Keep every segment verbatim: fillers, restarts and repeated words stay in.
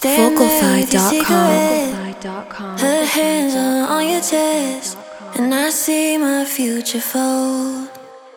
Stand there with your cigarette, her hands are on your chest, and I see my future fold.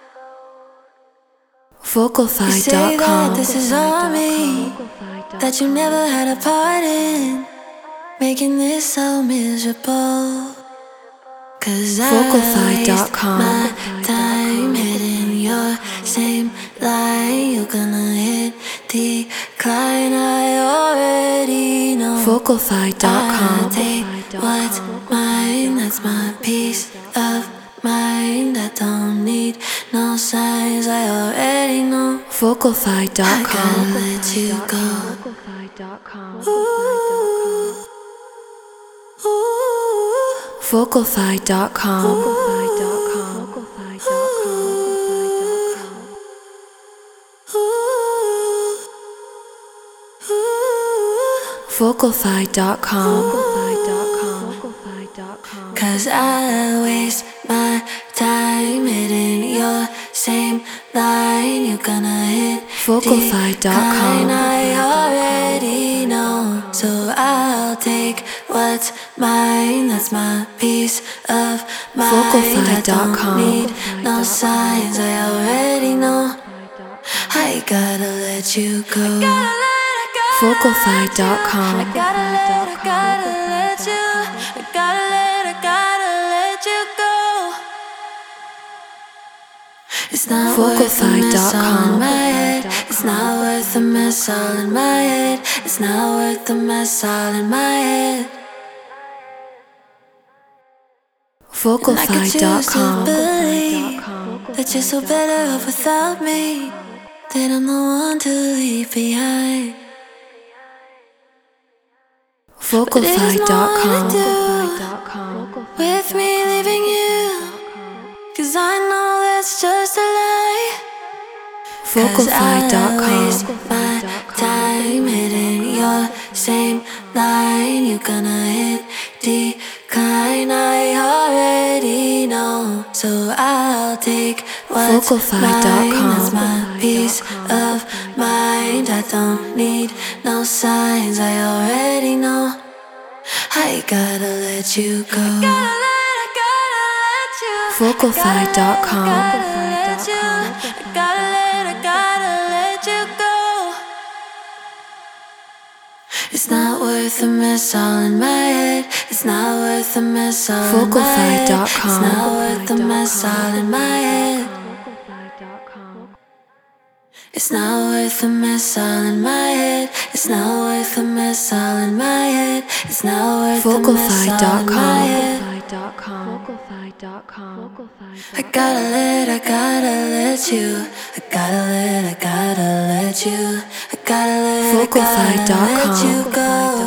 Vocalfy dot com. You say that this is on me, that you never had a part in making this so miserable. Cause I waste my time hitting your same line. You're gonna hit decline, I already know. Vocalfy dot com. I take what's mine, that's my peace of mind. I don't need no signs, I already know. Vocalfy dot com. I gotta let you go. Ooh, ooh, Vocalfy dot com. Vocalfy dot com. Cause I waste my time hitting your same line. You're gonna hit Vocalfy dot com. decline, I already know. So I'll take what's mine, that's my peace of mind. Vocalfy dot com. I don't need no signs, I already know. I gotta let you go. Vocalfy dot com. I gotta let, I gotta let you, I gotta let, I gotta let you go. It's not worth the mess all in my head. It's not worth the mess all in my head. It's not worth the mess all in my head. Vocalfy dot com. That you're so better off without me, that I'm the one to leave behind. Vocalfy dot com. With me leaving you, cause I know that's just a lie. Vocalfy dot Cause I waste com. my time hitting your same line. You're gonna hit decline, I already know. So I'll take what's Vocalfy mine, dot com. that's my peace of mind. I don't need no signs, I already know. I gotta let you go. Vocalfy dot com. I gotta let, I gotta let you go. It's not worth the mess all in my head. It's not worth the mess all in my head. Vocalfy dot It's com. not worth the mess all in my head. It's not worth the mess all in my head. It's not worth the mess all in my head. It's not worth the mess Vocalfy all dot in my com. head. I gotta let, I gotta let you. I gotta let, I gotta let you. I gotta let, I Vocalfy gotta dot let com. you go.